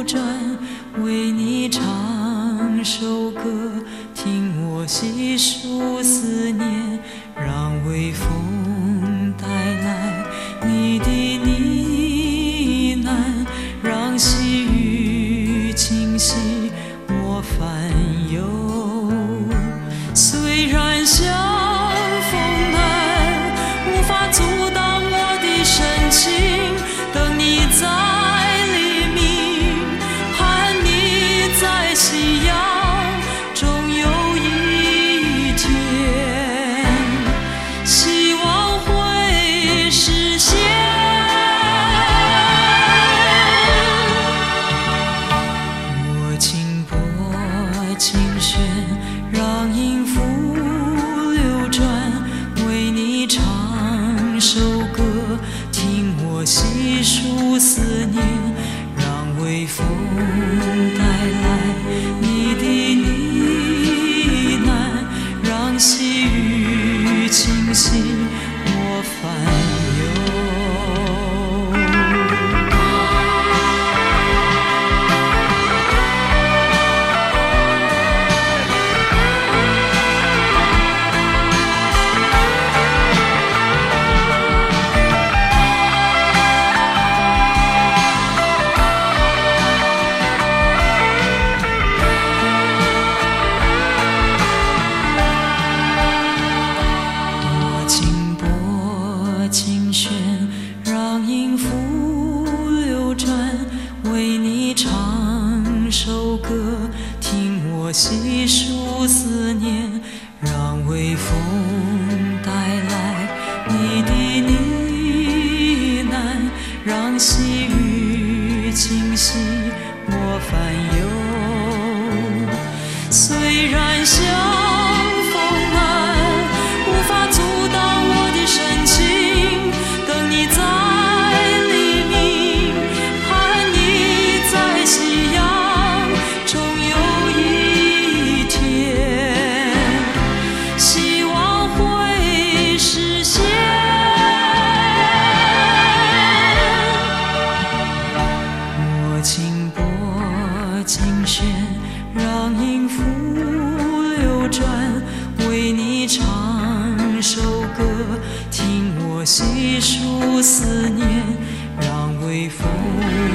转，为你唱首歌，听我细数思念，让微风带来你的呢喃，让细雨清洗我烦忧。虽然相逢难，无法阻挡我的深情，等你在黎明，盼你在夕阳，终有一天，希望会实现。我轻拨琴弦，让音符流转，为你唱首歌，听我细数思念，让微风带来你的呢喃，让细雨清洗我烦忧。琴弦让音符流转，为你唱首歌，听我细数思念，让微风带来你的呢喃，让细雨清洗我烦忧。虽然相逢难，无法阻挡我的深情，你在黎明，盼你在夕阳，终有一天，希望会实现。我轻拨琴弦，让音符流转，为你唱首歌，听我细数思念，让微风